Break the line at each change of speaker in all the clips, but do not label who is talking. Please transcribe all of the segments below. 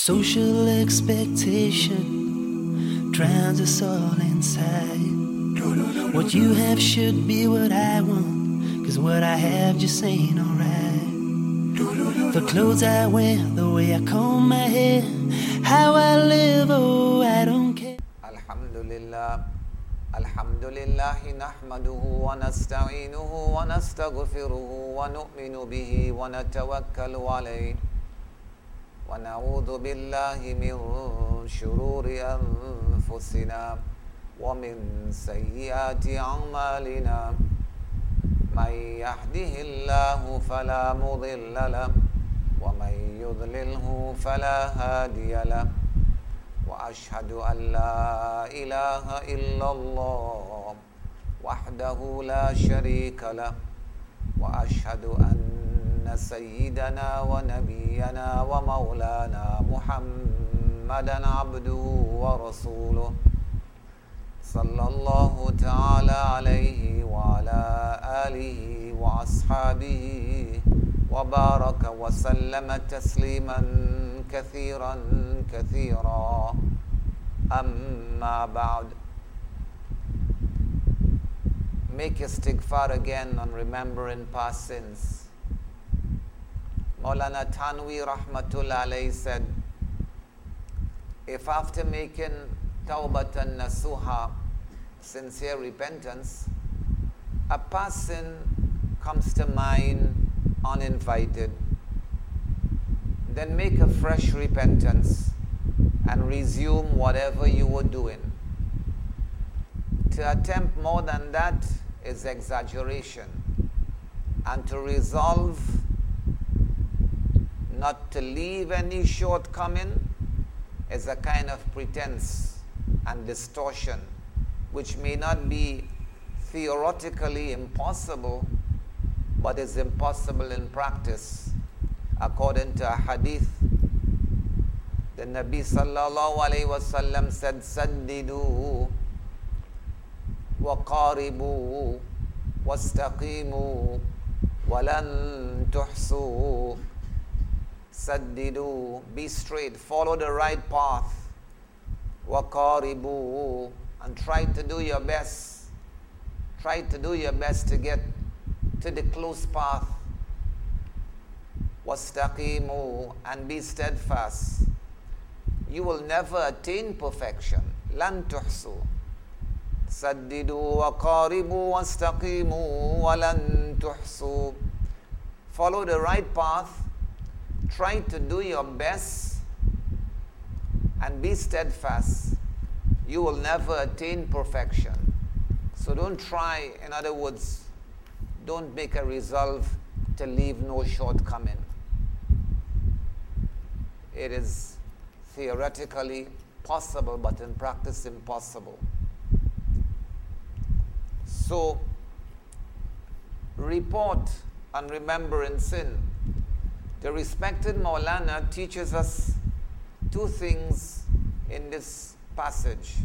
Social expectation drowns us all inside. What you have should be what I want, 'cause what I have just ain't alright. The clothes I wear, the way I comb my hair, how I live, oh, I don't care.
Alhamdulillah nahmaduhu wa nasta'inuhu wa nastaghfiruhu wa nu'minu bihi wa natawakkalu alayhi wa na'udhu billahi min shururi anfusina wa min sayyiati a'malina. Man yahdihillahu fala mudilla lahu wa man yudlilhu fala hadiya lahu. وأشهد أن لا إله إلا الله وحده لا شريك له وأشهد أن سيدنا ونبينا ومولانا محمدا عبده ورسوله صلى الله تعالى عليه وعلى آله وأصحابه وبارك وسلم تسليما كثيرا كثيرا. أما بعد. Make istighfar again on remembering past sins. Maulana Tanwi Rahmatullah alayhi said, if after making tawbatan nasuha, sincere repentance, a past sin comes to mind uninvited, then make a fresh repentance and resume whatever you were doing. To attempt more than that is exaggeration, and to resolve not to leave any shortcoming is a kind of pretense and distortion, which may not be theoretically impossible, but is impossible in practice. According to a hadith, the Nabi sallallahu alayhi wa sallam said, Saddidu wa qaribu wastaqimu walan tuhsu. Saddidu, be straight, follow the right path. Wa qaribu, and try to do your best. Try to do your best to get to the close path. Wastaqimu, and be steadfast. You will never attain perfection. Lan tuhsu. Saddidu wa qaribu wastaqimu wa lan tuhsu. Follow the right path. Try to do your best and be steadfast. You will never attain perfection. So don't try, in other words, don't make a resolve to leave no shortcoming. It is theoretically possible, but in practice impossible. So, report on remembering sin. The respected Maulana teaches us two things in this passage.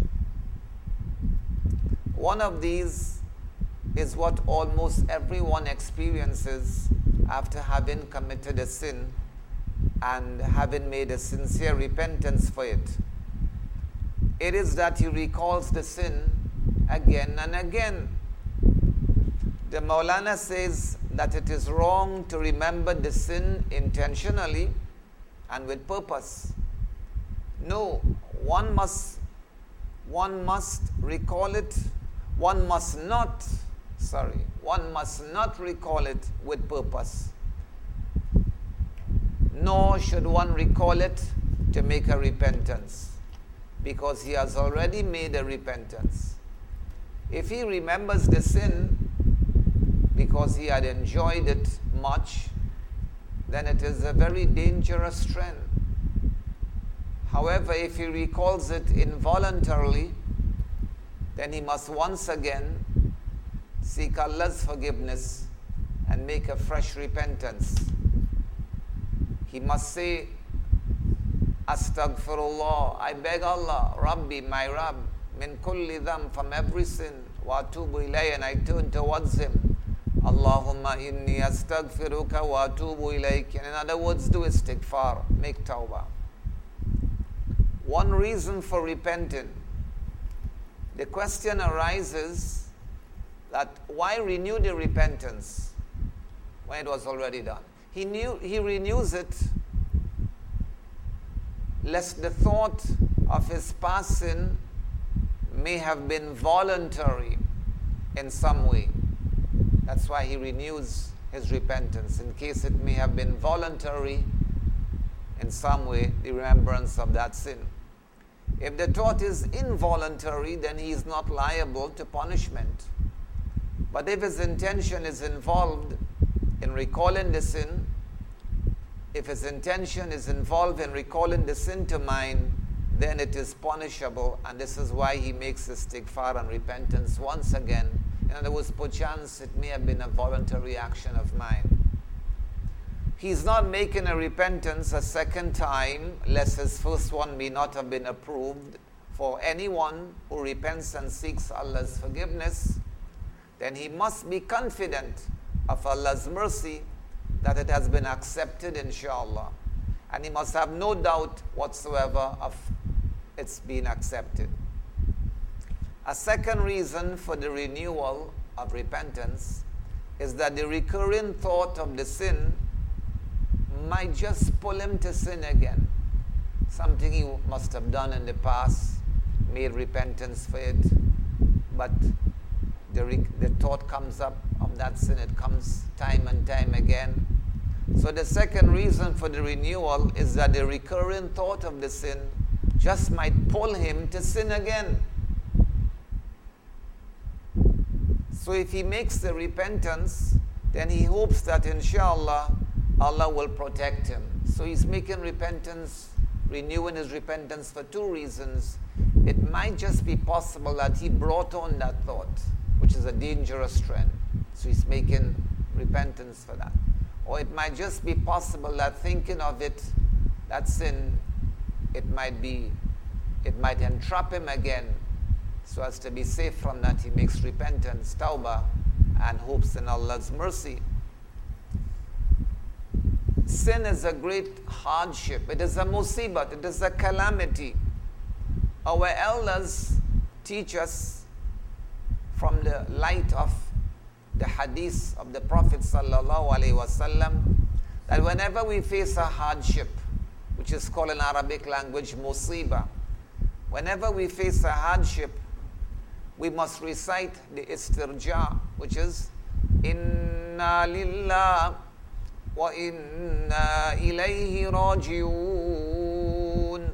One of these is what almost everyone experiences after having committed a sin and having made a sincere repentance for it. It is that he recalls the sin again and again. The Maulana says that it is wrong to remember the sin intentionally and with purpose. No, one must recall it. One must not recall it with purpose. Nor should one recall it to make a repentance, because he has already made a repentance. If he remembers the sin because he had enjoyed it much, then it is a very dangerous trend. However, if he recalls it involuntarily, then he must once again seek Allah's forgiveness and make a fresh repentance. He must say, Astaghfirullah, I beg Allah, Rabbi, my Rabb, min kulli dham, from every sin, wa atubu ilayhi, and I turn towards him. Allahumma inni astaghfiruka wa atubu ilayk. In other words, do istighfar, make tawbah. One reason for repenting. The question arises that why renew the repentance when it was already done? He renews it lest the thought of his past sin may have been voluntary in some way. That's why he renews his repentance, in case it may have been voluntary in some way, the remembrance of that sin. If the thought is involuntary, then he is not liable to punishment. But if his intention is involved in recalling the sin, if his intention is involved in recalling the sin to mind, then it is punishable, and this is why he makes istighfar and repentance once again. In other words, perchance it may have been a voluntary action of mine. He's not making a repentance a second time, lest his first one may not have been approved. For anyone who repents and seeks Allah's forgiveness, then he must be confident of Allah's mercy that it has been accepted, inshallah. And he must have no doubt whatsoever of it's been accepted. A second reason for the renewal of repentance is that the recurring thought of the sin might just pull him to sin again. Something he must have done in the past, made repentance for it, but the thought comes up of that sin. It comes time and time again. So the second reason for the renewal is that the recurring thought of the sin just might pull him to sin again. So if he makes the repentance, then he hopes that inshallah Allah will protect him. So he's making repentance, renewing his repentance for two reasons. It might just be possible that he brought on that thought, which is a dangerous trend. So he's making repentance for that. Or it might just be possible that thinking of it, that sin, it might entrap him again. So as to be safe from that, he makes repentance, tawbah, and hopes in Allah's mercy. Sin is a great hardship. It is a musibat. It is a calamity. Our elders teach us from the light of the hadith of the Prophet sallallahu alaihi wasallam that whenever we face a hardship, which is called in Arabic language musibah, whenever we face a hardship, we must recite the istirja, which is inna lillah wa inna ilayhi raji'un.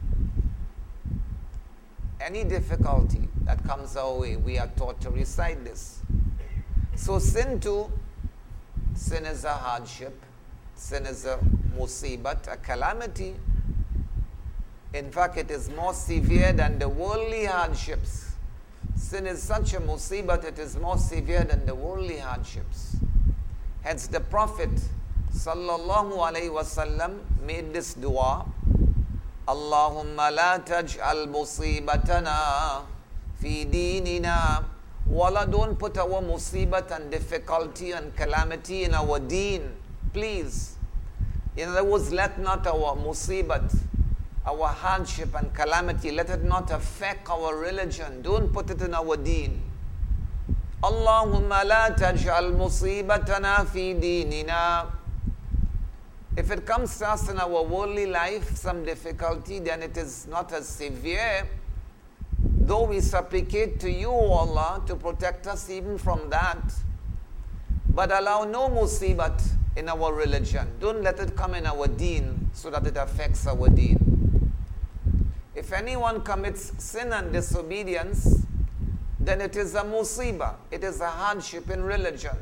Any difficulty that comes our way, we are taught to recite this. So sin too, sin is a hardship, sin is a musibat, a calamity. In fact, it is more severe than the worldly hardships. Sin is such a musibat, it is more severe than the worldly hardships. Hence the Prophet sallallahu alaihi wasallam made this dua, Allahumma la taj'al musibatana fi dinina. Wallah, don't put our musibat and difficulty and calamity in our deen, please. In other words, let not our musibat, our hardship and calamity, let it not affect our religion. Don't put it in our deen. Allahumma la taj'al musibatana fi dinina. If it comes to us in our worldly life, some difficulty, then it is not as severe. Though we supplicate to you, O Allah, to protect us even from that. But allow no musibat in our religion. Don't let it come in our deen so that it affects our deen. If anyone commits sin and disobedience, then it is a musibah. It is a hardship in religion.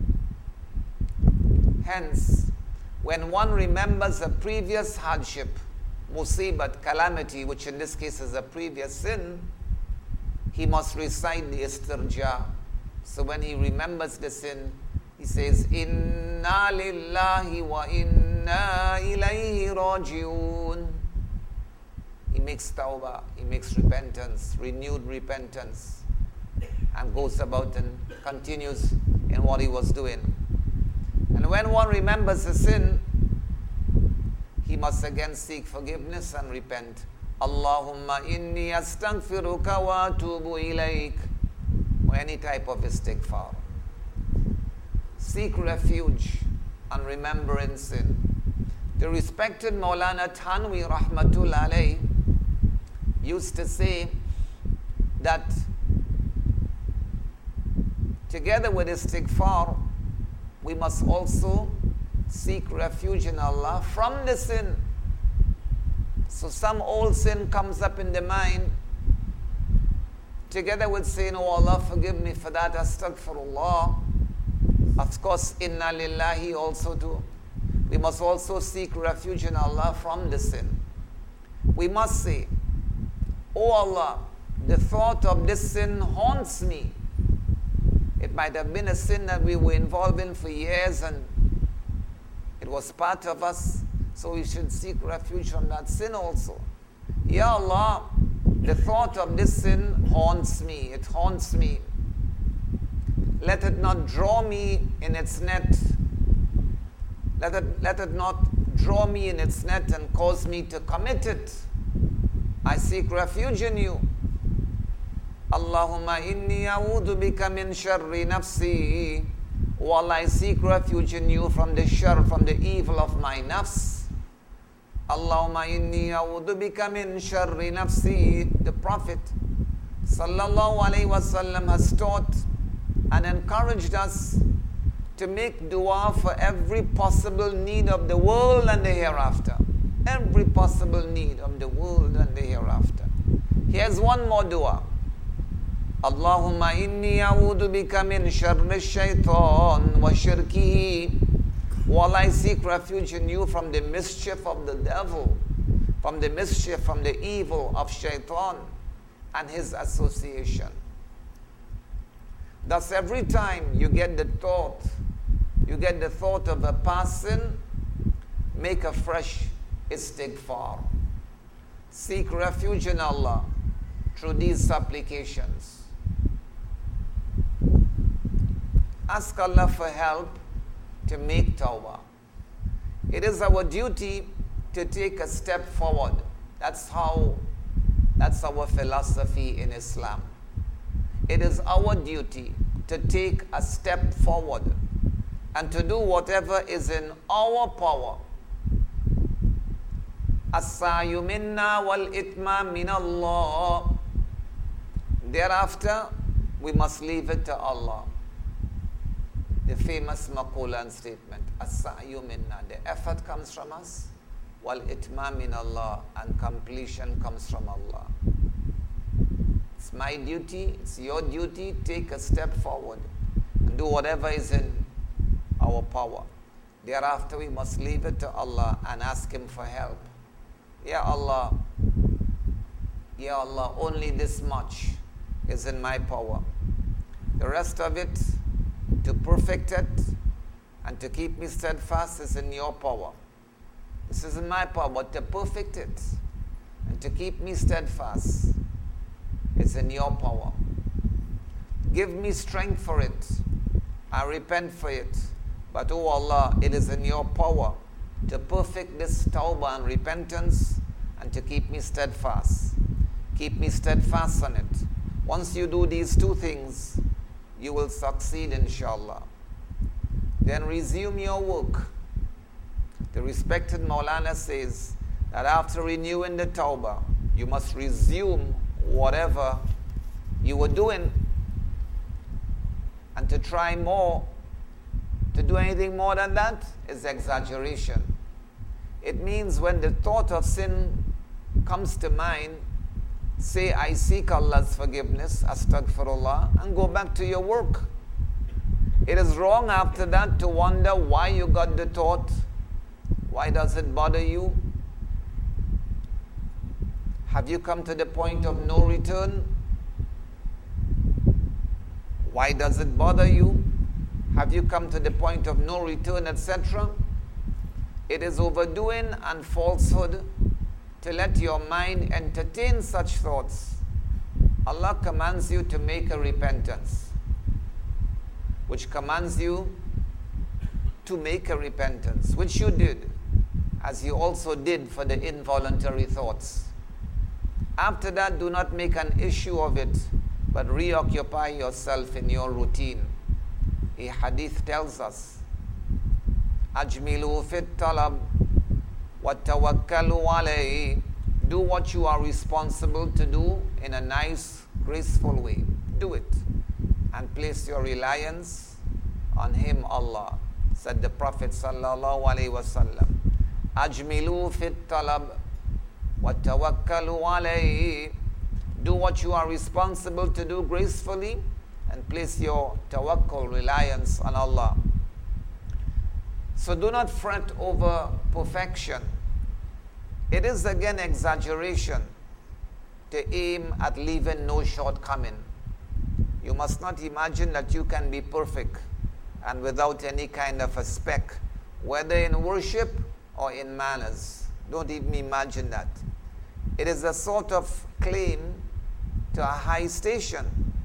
Hence, when one remembers a previous hardship, musibat, calamity, which in this case is a previous sin, he must recite the istirja. So when he remembers the sin, he says, Inna lillahi wa inna ilayhi raji'un. He makes tawbah, he makes repentance, renewed repentance, and goes about and continues in what he was doing. And when one remembers a sin, he must again seek forgiveness and repent. Allahumma inni astaghfiruka wa atubu ilayk, or any type of istighfar. Seek refuge and remembrance sin. The respected Maulana Thanwi Rahmatullah alayh used to say that together with istighfar, we must also seek refuge in Allah from the sin. So some old sin comes up in the mind, together with saying, oh Allah, forgive me for that, astaghfirullah. Of course, inna lillahi also too. We must also seek refuge in Allah from the sin. We must say, oh Allah, the thought of this sin haunts me. It might have been a sin that we were involved in for years and it was part of us, so we should seek refuge from that sin also. Ya Allah, the thought of this sin haunts me. It haunts me. Let it not draw me in its net. Let it not draw me in its net and cause me to commit it. I seek refuge in you. Allahumma inni a'udhu bika min sharri nafsi. O Allah, I seek refuge in you from the shar, from the evil of my nafs. Allahumma inni a'udhu bika min sharri nafsi. The Prophet sallallahu alaihi wasallam has taught and encouraged us to make dua for every possible need of the world and the hereafter. Every possible need of the world and the hereafter. Here's one more dua. Allahumma inni a'udhu bika min sharri shaitan wa shirkihi. While I seek refuge in you from the mischief of the devil, from the mischief, from the evil of shaitan and his association. Thus every time you get the thought of a past sin, make a fresh istighfar. Seek refuge in Allah through these supplications. Ask Allah for help to make tawbah. It is our duty to take a step forward. That's our philosophy in Islam. It is our duty to take a step forward and to do whatever is in our power. As-sa'yu minna wal itma min Allah. Thereafter, we must leave it to Allah. The famous Maqulan statement, As-sa'yu minna. The effort comes from us, wal itma min Allah, and completion comes from Allah. It's my duty, it's your duty. Take a step forward and do whatever is in our power. Thereafter, we must leave it to Allah and ask Him for help. Ya Allah, only this much is in my power. The rest of it, to perfect it and to keep me steadfast, is in your power. This is in my power, but to perfect it and to keep me steadfast, it's in your power. Give me strength for it. I repent for it. But oh Allah, it is in your power to perfect this tawbah and repentance and to keep me steadfast. Keep me steadfast on it. Once you do these two things, you will succeed, inshallah. Then resume your work. The respected Maulana says that after renewing the tawbah, you must resume whatever you were doing, and to try more, to do anything more than that is exaggeration. It means when the thought of sin comes to mind, say, I seek Allah's forgiveness, astaghfirullah, and go back to your work. It is wrong after that to wonder why you got the thought. Why does it bother you? Have you come to the point of no return? Why does it bother you? Have you come to the point of no return, etc.? It is overdoing and falsehood to let your mind entertain such thoughts. Allah commands you to make a repentance, which commands you to make a repentance, which you did, as you also did for the involuntary thoughts. After that, do not make an issue of it, but reoccupy yourself in your routine. A hadith tells us, Ajmilu fit talab wa tawakkalu alayhi. Do what you are responsible to do in a nice, graceful way. Do it. And place your reliance on Him, Allah. Said the Prophet sallallahu alaihi wasallam, Ajmilu fit talab wa tawakkalu alayhi. Do what you are responsible to do gracefully and place your tawakkul, reliance on Allah. So do not fret over perfection. It is again exaggeration to aim at leaving no shortcoming. You must not imagine that you can be perfect and without any kind of a speck, whether in worship or in manners. Don't even imagine that. It is a sort of claim to a high station.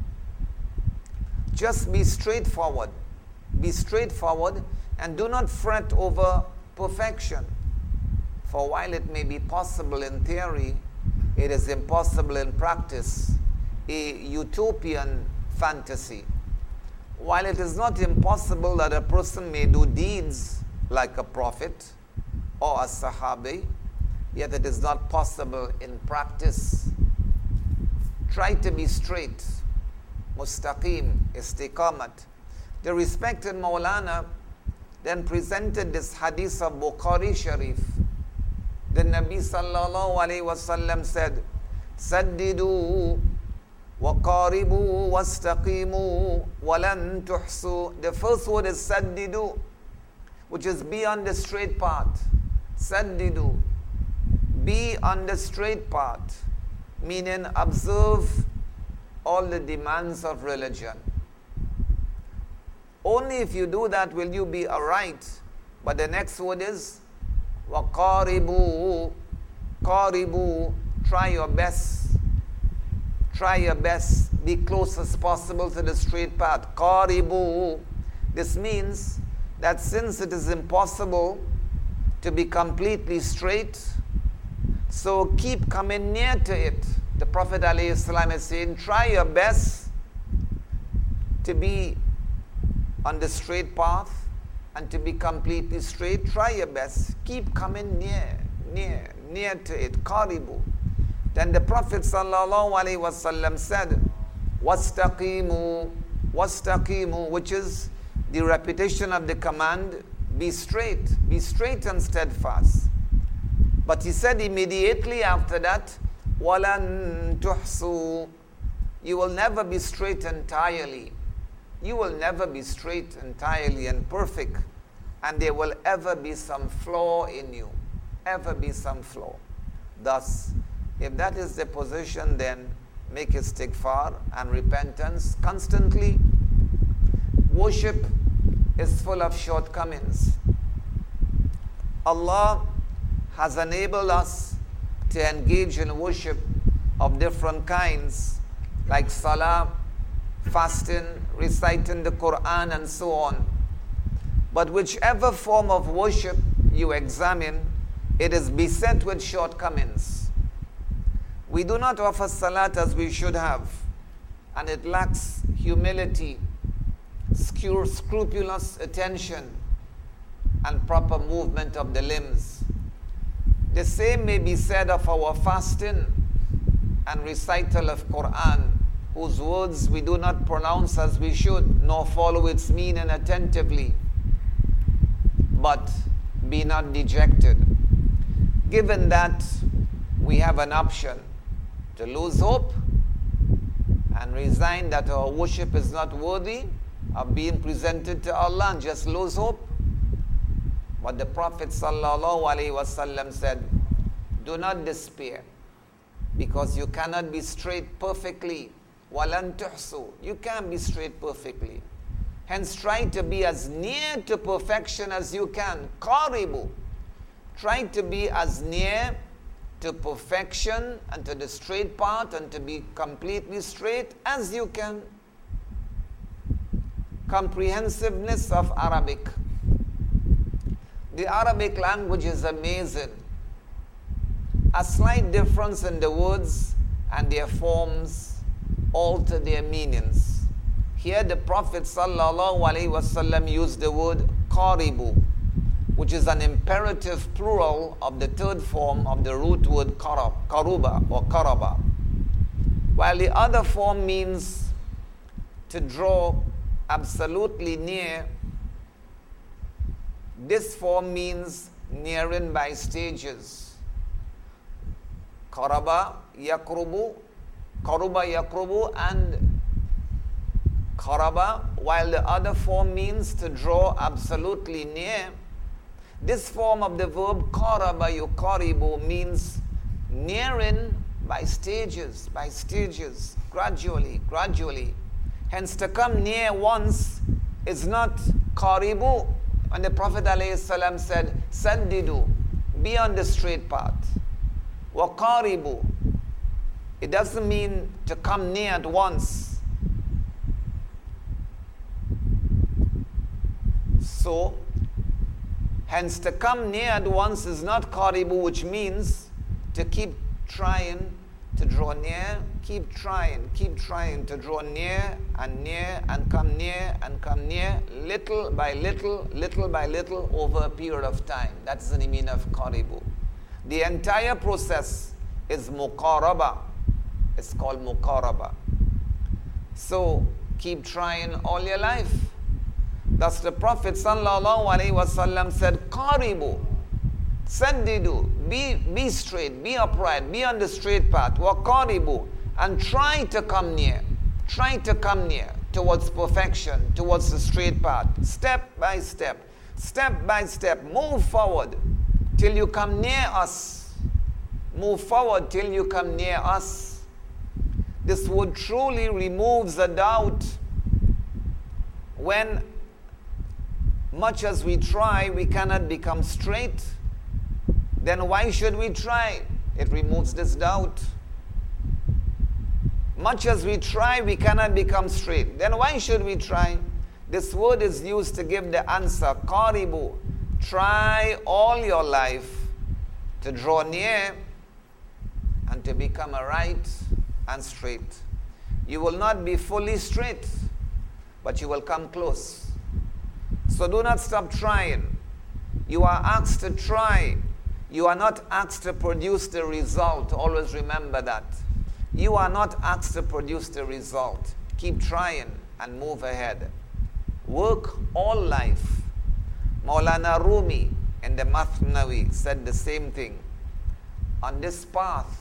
Just be straightforward. Be straightforward and do not fret over perfection. For while it may be possible in theory, it is impossible in practice, a utopian fantasy. While it is not impossible that a person may do deeds like a prophet or a sahabi, yet it is not possible in practice. Try to be straight, mustaqim, istiqamat. The respected Maulana then presented this hadith of Bukhari Sharif. The Nabi sallallahu alayhi wasallam said, Saddidu wa qaribu wastaqimu walan tuhsu. The first word is saddidu, which is be on the straight path. Saddidu, be on the straight path, meaning observe all the demands of religion. Only if you do that will you be aright. But the next word is وَقَارِبُوا. Qaribu, try your best. Try your best. Be close as possible to the straight path. Qaribu. This means that since it is impossible to be completely straight, so keep coming near to it. The Prophet ﷺ is saying, try your best to be on the straight path and to be completely straight. Try your best. Keep coming near to it. Qaribu. Then the Prophet ﷺ said, Wastaqimu, which is the repetition of the command, be straight and steadfast. But he said immediately after that, Walan tuhsu. You will never be straight entirely. You will never be straight entirely and perfect. And there will ever be some flaw in you. Ever be some flaw. Thus, if that is the position, then make istighfar and repentance constantly. Worship is full of shortcomings. Allah has enabled us to engage in worship of different kinds, like salah, fasting, reciting the Quran, and so on. But whichever form of worship you examine, it is beset with shortcomings. We do not offer salat as we should have, and it lacks humility, scrupulous attention, and proper movement of the limbs. The same may be said of our fasting and recital of Quran, whose words we do not pronounce as we should, nor follow its meaning attentively. But be not dejected. Given that we have an option to lose hope and resign that our worship is not worthy of being presented to Allah and just lose hope. But the Prophet ﷺ said, do not despair, because you cannot be straight perfectly. وَلَن تُحْسُوا. You can't be straight perfectly. Hence try to be as near to perfection as you can. قَارِبُوا. Try to be as near to perfection and to the straight path and to be completely straight as you can. Comprehensiveness of Arabic. The Arabic language is amazing. A slight difference in the words and their forms alter their meanings. Here the Prophet ﷺ used the word qaribu, which is an imperative plural of the third form of the root word karuba or karaba. While the other form means to draw absolutely near, this form means nearing by stages. Karuba yakrubu and karaba, while the other form means to draw absolutely near. This form of the verb karaba yukaribu means nearing by stages, gradually. Hence, to come near once is not qaribu. When the Prophet ﷺ said, saddidu, be on the straight path. Wa qaribu, it doesn't mean to come near at once. So, hence to come near at once is not qaribu, which means to keep trying to draw near, keep trying to draw near and come near, little by little over a period of time. That's the meaning of qaribu. The entire process is muqaraba. It's called muqaraba. So keep trying all your life. Thus the Prophet ﷺ said, qaribu, saddidu, be straight, be upright, be on the straight path, wa qaribu, and try to come near towards perfection, towards the straight path, step by step, move forward till you come near us. Move forward till you come near us. This word truly removes a doubt. When much as we try, we cannot become straight, then why should we try? It removes this doubt. Much as we try, we cannot become straight. Then why should we try? This word is used to give the answer. Qaribu. Try all your life to draw near and to become a right and straight. You will not be fully straight, but you will come close. So do not stop trying. You are asked to try. You are not asked to produce the result. Always remember that. You are not asked to produce the result. Keep trying and move ahead. Work all life. Maulana Rumi in the Mathnawi said the same thing. On this path,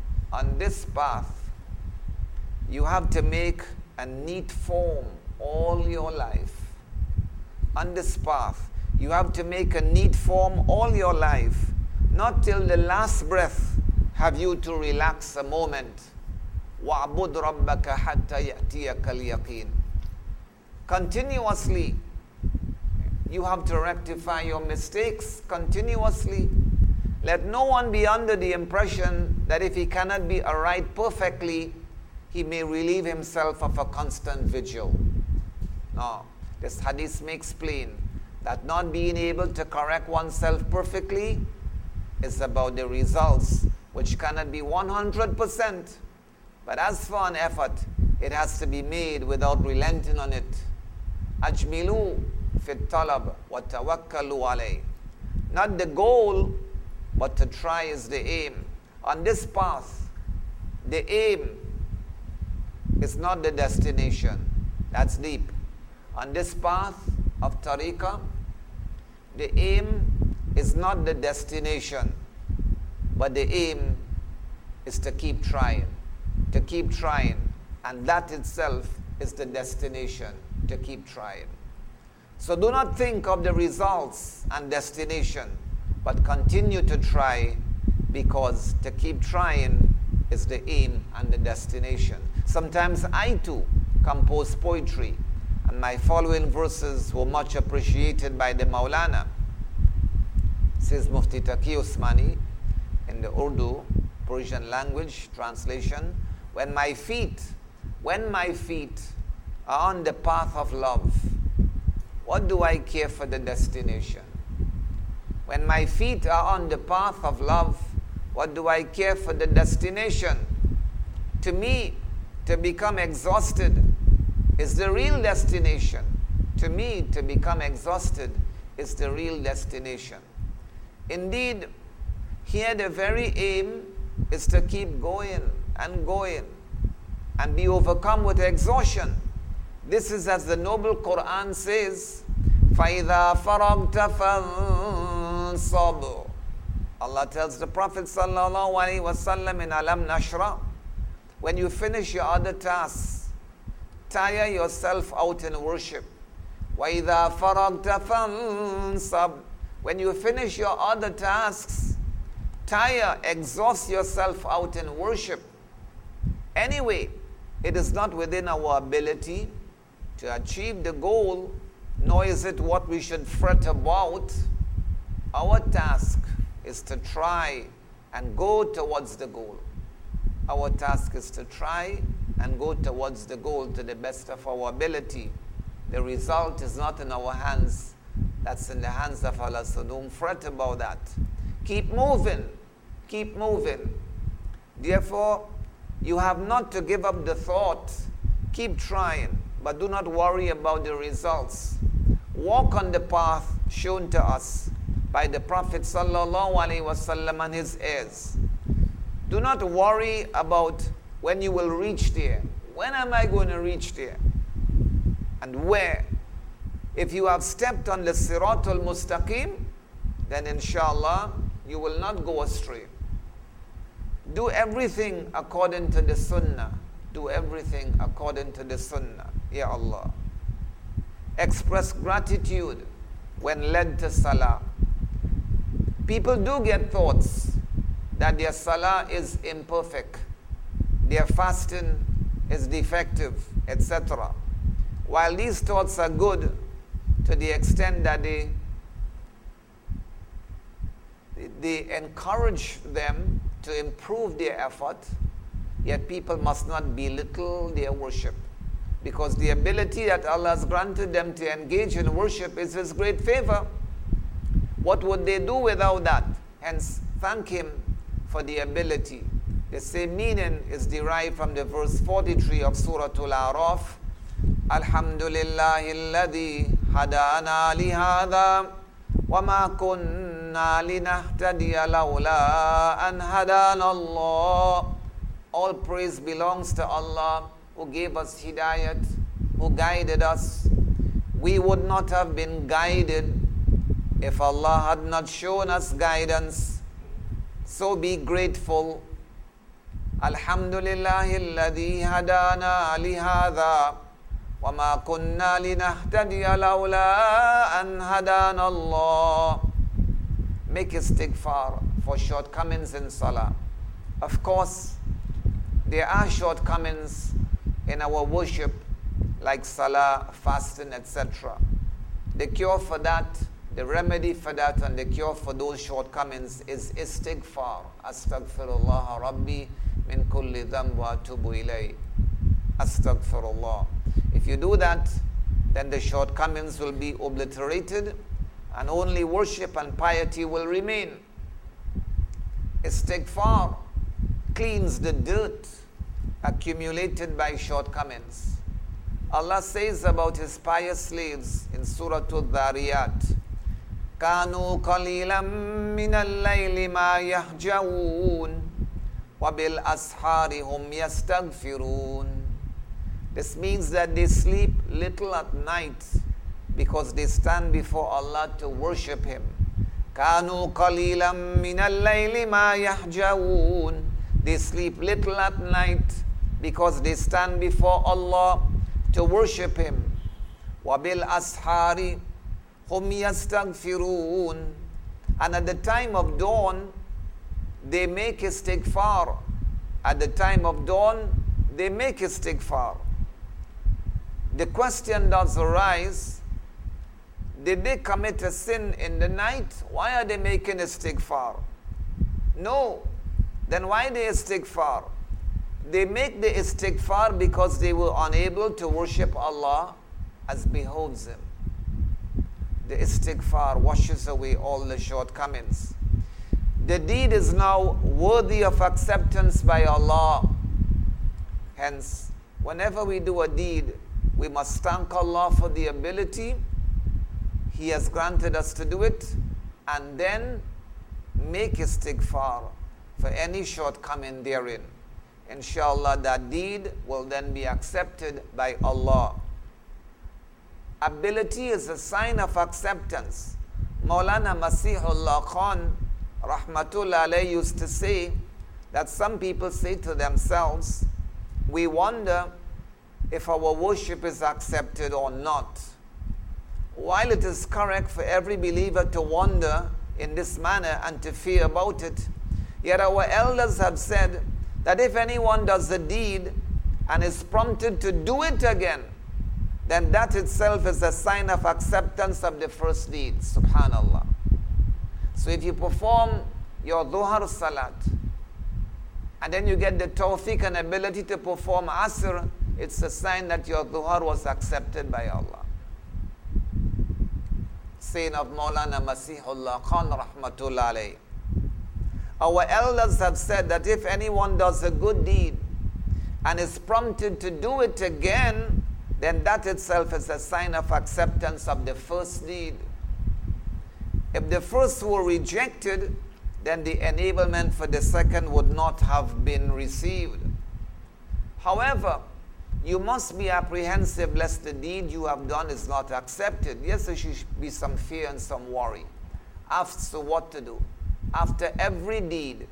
you have to make a neat form all your life. On this path, you have to make a neat form all your life. Not till the last breath have you to relax a moment. وَعْبُدْ رَبَّكَ حَتَّى يَأْتِيَكَ الْيَقِينَ. Continuously, you have to rectify your mistakes continuously. Let no one be under the impression that if he cannot be aright perfectly, he may relieve himself of a constant vigil. No. This hadith makes plain that not being able to correct oneself perfectly is about the results, which cannot be 100%. But as for an effort, it has to be made without relenting on it. Ajmilu fit talab wa tawakkalu alay. Not the goal, but to try is the aim. On this path, the aim is not the destination. That's deep. On this path of tariqah, the aim is not the destination, but the aim is to keep trying, and that itself is the destination, to keep trying. So do not think of the results and destination, but continue to try, because to keep trying is the aim and the destination. Sometimes I too compose poetry, and my following verses were much appreciated by the Maulana. Says Mufti Taqi Usmani in the Urdu, Persian language translation, when my feet are on the path of love, what do I care for the destination? When my feet are on the path of love, what do I care for the destination? To me, to become exhausted is the real destination. To me, to become exhausted is the real destination. Indeed, here the very aim is to keep going and be overcome with exhaustion. This is as the noble Quran says, فَإِذَا فَرَغْتَ فَانْصَبْ. Allah tells the Prophet sallallahu alaihi wasallam in Alam Nashra, when you finish your other tasks, tire yourself out in worship. وَإِذَا فَرَغْتَ فَانْصَبْ. When you finish your other tasks, exhaust yourself out in worship. Anyway, it is not within our ability to achieve the goal, nor is it what we should fret about. Our task is to try and go towards the goal. Our task is to try and go towards the goal to the best of our ability. The result is not in our hands. That's in the hands of Allah. So don't fret about that. Keep moving. Keep moving. Therefore, you have not to give up the thought. Keep trying, but do not worry about the results. Walk on the path shown to us by the Prophet sallallahu alaihi wasallam and his heirs. Do not worry about when you will reach there. When am I going to reach there? And where? If you have stepped on the Siratul Mustaqim, then inshallah you will not go astray. Do everything according to the Sunnah. Do everything according to the Sunnah. Ya Allah. Express gratitude when led to Salah. People do get thoughts that their Salah is imperfect, their fasting is defective, etc. While these thoughts are good to the extent that they encourage them to improve their effort, yet people must not belittle their worship, because the ability that Allah has granted them to engage in worship is His great favor. What would they do without that? Hence, thank Him for the ability. The same meaning is derived from the verse 43 of Surah Al-A'raf. Alhamdulillahi alladhi hadana lihada wa ma kunna linahtadiya lawla an hadana Allah. All praise belongs to Allah who gave us hidayat, who guided us. We would not have been guided if Allah had not shown us guidance. So be grateful. Alhamdulillahi alladhi hadana lihada wa ma kunna linahtadiya lawla an hadana Allah. Make istighfar for shortcomings in salah. Of course, there are shortcomings in our worship, like salah, fasting, etc. The cure for that, the remedy for that, and the cure for those shortcomings is istighfar. Astaghfirullah Rabbi min kulli dhanb wa atubu ilay. Astaghfirullah. If you do that, then the shortcomings will be obliterated and only worship and piety will remain. Istighfar cleans the dirt accumulated by shortcomings. Allah says about His pious slaves in Surah Al-Dhariyat, كانوا قليلا من الليل ما يهجعون وبالأسحار هم يستغفرون. This means that they sleep little at night because they stand before Allah to worship Him. كانوا قليلا من الليل ما يهجعون. They sleep little at night because they stand before Allah to worship Him. وبالأسحار hum yastaghfirun. And at the time of dawn, they make istighfar. At the time of dawn, they make istighfar. The question does arise, did they commit a sin in the night? Why are they making istighfar? No. Then why the istighfar? They make the istighfar because they were unable to worship Allah as behoves Him. The istighfar washes away all the shortcomings. The deed is now worthy of acceptance by Allah. Hence, whenever we do a deed, we must thank Allah for the ability He has granted us to do it, and then make istighfar for any shortcoming therein. Inshallah, that deed will then be accepted by Allah. Ability is a sign of acceptance. Maulana Masihullah Khan, Rahmatullah alayhi, used to say that some people say to themselves, we wonder if our worship is accepted or not. While it is correct for every believer to wonder in this manner and to fear about it, yet our elders have said that if anyone does a deed and is prompted to do it again, then that itself is a sign of acceptance of the first deed. Subhanallah. So if you perform your Dhuhr Salat, and then you get the tawfiq and ability to perform Asr, it's a sign that your Dhuhr was accepted by Allah. Saying of Maulana Masihullah Khan Rahmatullah alayhi. Our elders have said that if anyone does a good deed and is prompted to do it again, then that itself is a sign of acceptance of the first deed. If the first were rejected, then the enablement for the second would not have been received. However, you must be apprehensive lest the deed you have done is not accepted. Yes, there should be some fear and some worry. So what to do? After every deed,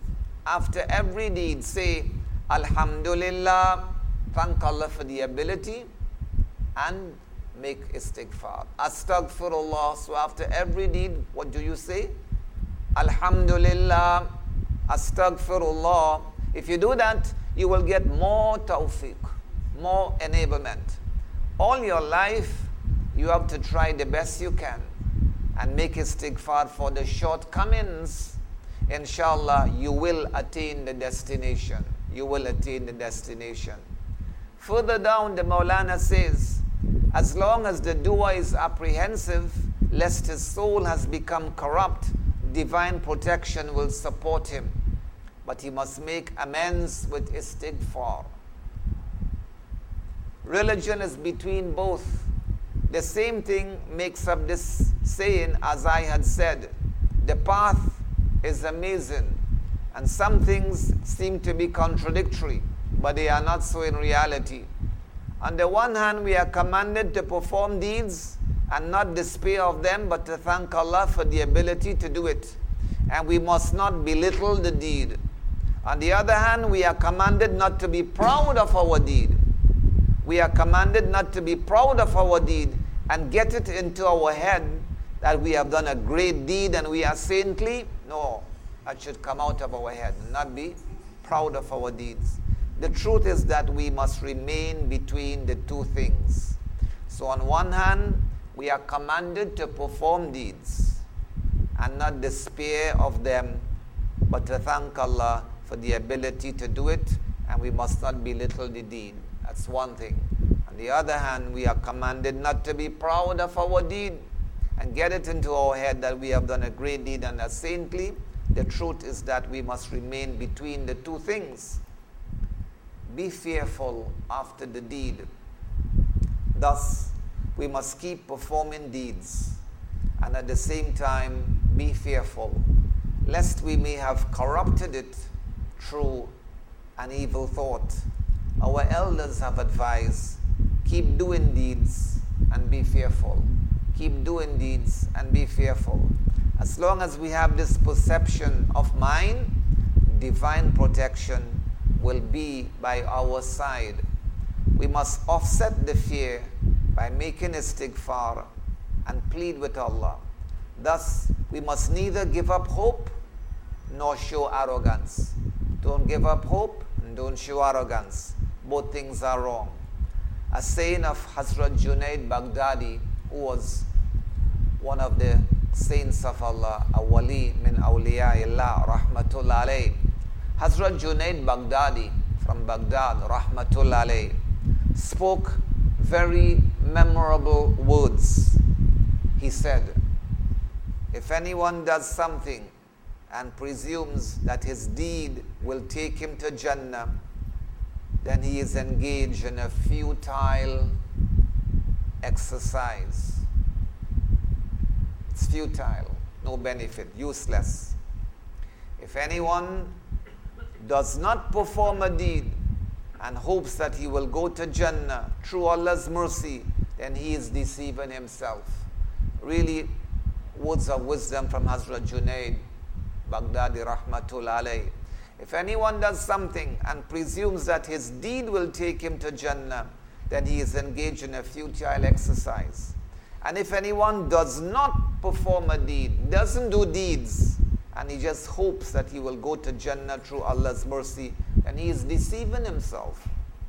say, Alhamdulillah, thank Allah for the ability, and make istighfar. Astaghfirullah. So after every deed, what do you say? Alhamdulillah, astaghfirullah. If you do that, you will get more tawfiq, more enablement. All your life, you have to try the best you can and make istighfar for the shortcomings. Inshallah, you will attain the destination. You will attain the destination. Further down, the Maulana says, as long as the doer is apprehensive, lest his soul has become corrupt, divine protection will support him. But he must make amends with istighfar. Religion is between both. The same thing makes up this saying, as I had said, the path is amazing, and some things seem to be contradictory, but they are not so in reality. On the one hand, we are commanded to perform deeds and not despair of them, but to thank Allah for the ability to do it. And we must not belittle the deed. On the other hand, we are commanded not to be proud of our deed. We are commanded not to be proud of our deed and get it into our head that we have done a great deed and we are saintly. No, that should come out of our head and not be proud of our deeds. The truth is that we must remain between the two things. So on one hand, we are commanded to perform deeds and not despair of them, but to thank Allah for the ability to do it, and we must not belittle the deed. That's one thing. On the other hand, we are commanded not to be proud of our deed and get it into our head that we have done a great deed and are saintly. The truth is that we must remain between the two things. Be fearful after the deed. Thus, we must keep performing deeds and at the same time be fearful, lest we may have corrupted it through an evil thought. Our elders have advised, keep doing deeds and be fearful. Keep doing deeds and be fearful. As long as we have this perception of mind, divine protection will be by our side. We must offset the fear by making istighfar and plead with Allah. Thus, we must neither give up hope nor show arrogance. Don't give up hope and don't show arrogance. Both things are wrong. A saying of Hazrat Junaid Baghdadi, who was one of the saints of Allah, a wali min awliya'illah, rahmatullah alayh. Hazrat Junaid Baghdadi from Baghdad, rahmatullah alayh, spoke very memorable words. He said, if anyone does something and presumes that his deed will take him to Jannah, then he is engaged in a futile exercise. It's futile, no benefit, useless. If anyone does not perform a deed and hopes that he will go to Jannah through Allah's mercy, then he is deceiving himself. Really, words of wisdom from Hazrat Junaid Baghdadi Rahmatul Alayh. If anyone does something and presumes that his deed will take him to Jannah, then he is engaged in a futile exercise. And if anyone does not perform a deed, doesn't do deeds, and he just hopes that he will go to Jannah through Allah's mercy, then he is deceiving himself.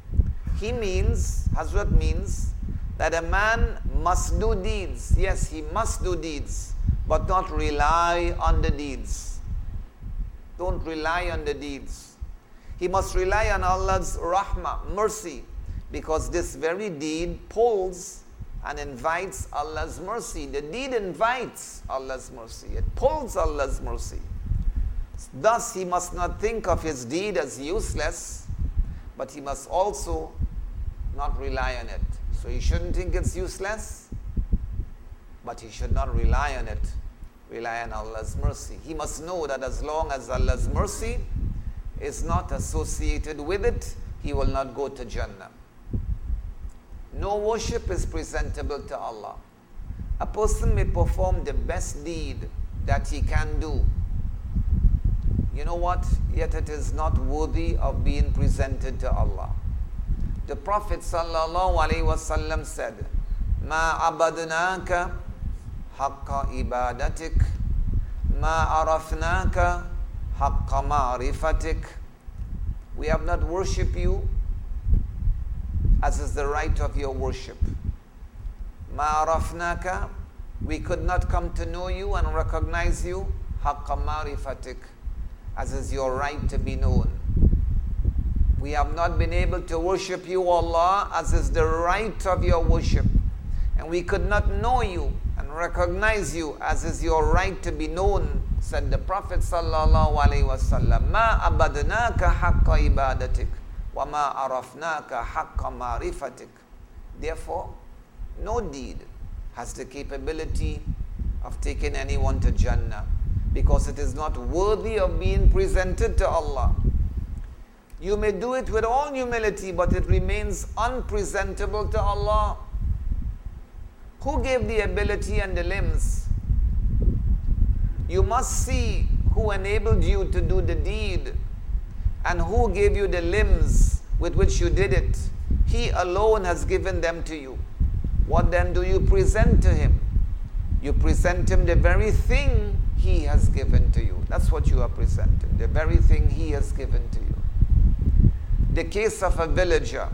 Hazrat means that a man must do deeds. Yes, he must do deeds, but not rely on the deeds. Don't rely on the deeds. He must rely on Allah's rahmah, mercy, because this very deed pulls and invites Allah's mercy. The deed invites Allah's mercy. It pulls Allah's mercy. Thus, he must not think of his deed as useless, but he must also not rely on it. So he shouldn't think it's useless, but he should not rely on it. Rely on Allah's mercy. He must know that as long as Allah's mercy is not associated with it, he will not go to Jannah. No worship is presentable to Allah. A person may perform the best deed that he can do. You know what? Yet it is not worthy of being presented to Allah. The Prophet ﷺ said, "Ma abadnaka haqqa ibadatik, ma arafnaka haqqa ma'rifatik." We have not worshipped you as is the right of your worship. Ma arafnaka, we could not come to know you and recognize you, haqqa ma'rifatik, as is your right to be known. We have not been able to worship you, Allah, as is the right of your worship. And we could not know you and recognize you as is your right to be known, said the Prophet sallallahu alaihi wasallam. Ma abadnaka haqqa ibadatik, wa ma arafnaka haqqa ma'rifatik. Therefore, no deed has the capability of taking anyone to Jannah, because it is not worthy of being presented to Allah. You may do it with all humility, but it remains unpresentable to Allah. Who gave the ability and the limbs? You must see who enabled you to do the deed and who gave you the limbs with which you did it. He alone has given them to you. What then do you present to Him? You present Him the very thing He has given to you. That's what you are presenting, the very thing He has given to you. The case of a villager.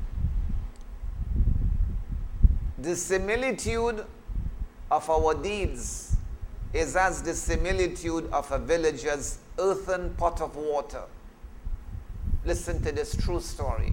The similitude of our deeds is as the similitude of a villager's earthen pot of water. Listen to this true story.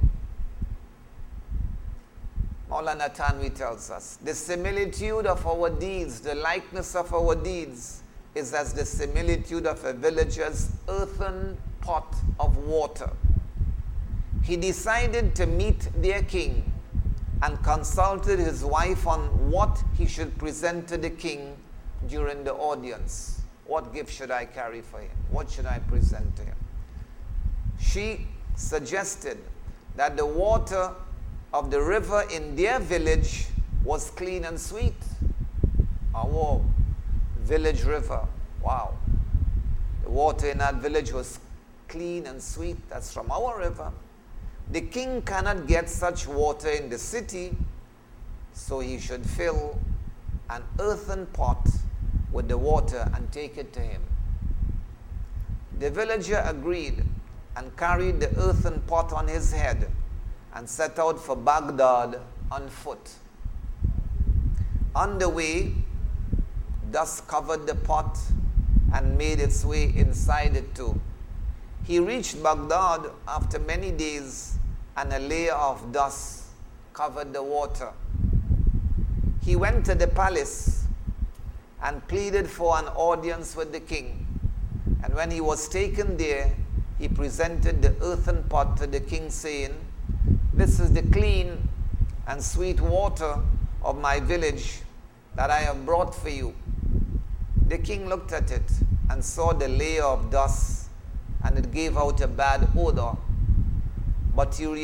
Maulana Tanwi tells us, the similitude of our deeds, the likeness of our deeds, is as the similitude of a villager's earthen pot of water. He decided to meet their king and consulted his wife on what he should present to the king during the audience. What gift should I carry for him? What should I present to him? She suggested that the water of the river in their village was clean and sweet. Our village river, wow. The water in that village was clean and sweet. That's from our river. The king cannot get such water in the city, so he should fill an earthen pot with the water and take it to him. The villager agreed and carried the earthen pot on his head and set out for Baghdad on foot. On the way, dust covered the pot and made its way inside it too. He reached Baghdad after many days, and a layer of dust covered the water. He went to the palace and pleaded for an audience with the king. And when he was taken there, he presented the earthen pot to the king, saying, this is the clean and sweet water of my village that I have brought for you. The king looked at it and saw the layer of dust, and it gave out a bad odor. But the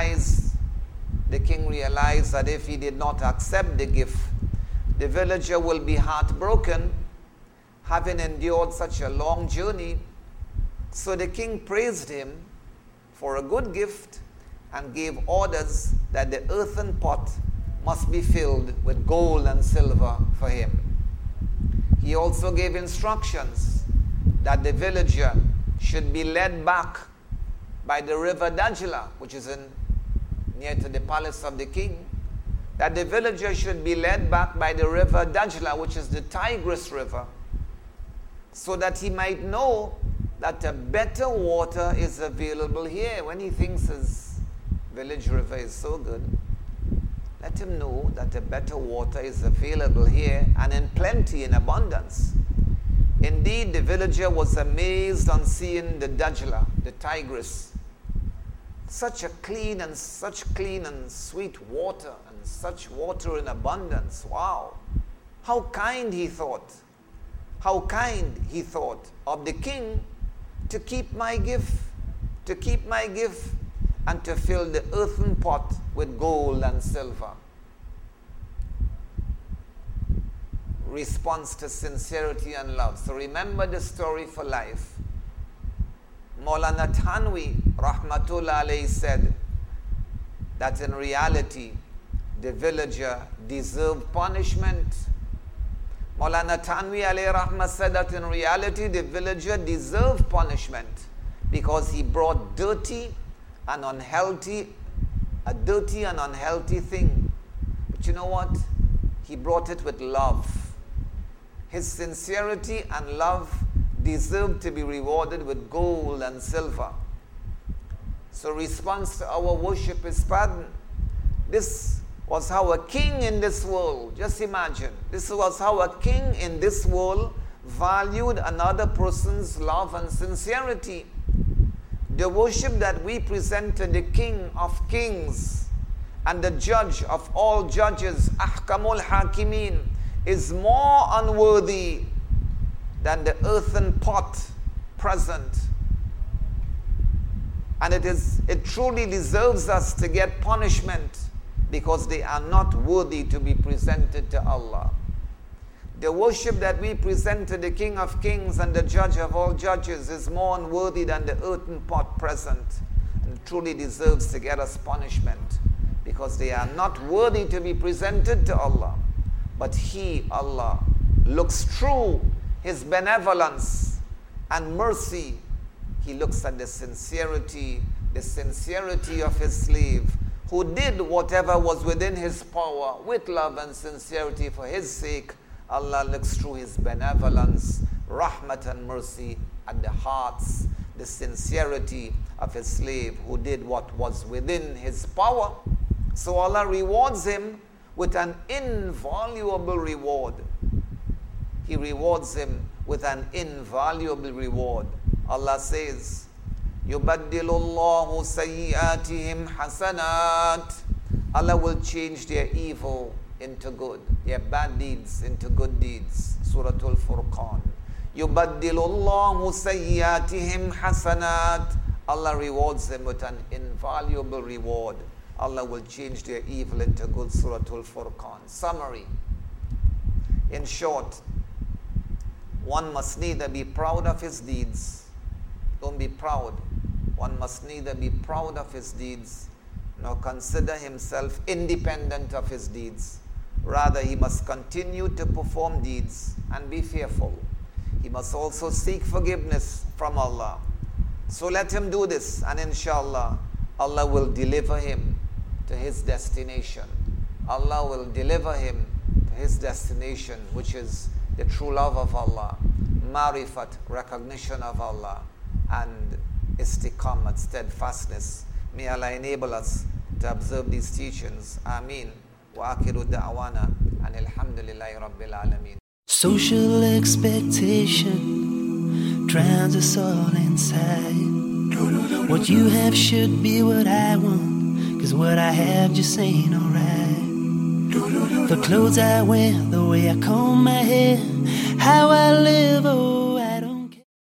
king realized that if he did not accept the gift, the villager will be heartbroken, having endured such a long journey. So the king praised him for a good gift and gave orders that the earthen pot must be filled with gold and silver for him. He also gave instructions that the villager should be led back by the river Dajla, which is near to the palace of the king, that the villager should be led back by the river Dajla, which is the Tigris River, so that he might know that a better water is available here. When he thinks his village river is so good, let him know that a better water is available here and in plenty, in abundance. Indeed, the villager was amazed on seeing the Dajla, the Tigris. Such clean and sweet water, and such water in abundance. Wow. How kind he thought. How kind he thought of the king to keep my gift, and to fill the earthen pot with gold and silver. Response to sincerity and love. So remember the story for life. Maulana Thanwi, rahmatullah alayhi, said that in reality, the villager deserved punishment. Maulana Thanwi alayhi rahmah said that in reality, the villager deserved punishment because he brought a dirty and unhealthy thing. But you know what? He brought it with love. His sincerity and love deserved to be rewarded with gold and silver. So response to our worship is pardon. This was how a king in this world, just imagine, this was how a king in this world valued another person's love and sincerity. The worship that we present to the King of Kings and the Judge of all judges, Ahkamul Hakimin, is more unworthy than the earthen pot present. And it truly deserves us to get punishment because they are not worthy to be presented to Allah. The worship that we present to the King of Kings and the Judge of all judges is more unworthy than the earthen pot present, and truly deserves to get us punishment because they are not worthy to be presented to Allah. But He, Allah, looks through His benevolence and mercy. He looks at the sincerity of His slave who did whatever was within his power with love and sincerity for His sake. Allah looks through His benevolence, rahmat and mercy at the hearts, the sincerity of His slave who did what was within his power. So Allah rewards him with an invaluable reward. He rewards him with an invaluable reward. Allah says, يُبَدِّلُ اللَّهُ سَيِّئَاتِهِمْ حَسَنَاتٍ. Allah will change their evil into good, their bad deeds into good deeds. Surah Al-Furqan. يُبَدِّلُ اللَّهُ سَيِّئَاتِهِمْ حَسَنَاتٍ. Allah rewards them with an invaluable reward. Allah will change their evil into good. Surah Al-Furqan. Summary. In short, one must neither be proud of his deeds. Don't be proud. One must neither be proud of his deeds nor consider himself independent of his deeds. Rather, he must continue to perform deeds and be fearful. He must also seek forgiveness from Allah. So let him do this, and inshallah, Allah will deliver him to his destination. Allah will deliver him to his destination, which is the true love of Allah, marifat, recognition of Allah, and istiqamat, steadfastness. May Allah enable us to observe these teachings. Ameen. Wa akhiru da'wana and alhamdulillahi rabbil alameen.
Social expectation drowns us all inside. What you have should be what I want, 'cause 'cause what I have just ain't alright. The clothes I wear, the way I comb my hair, how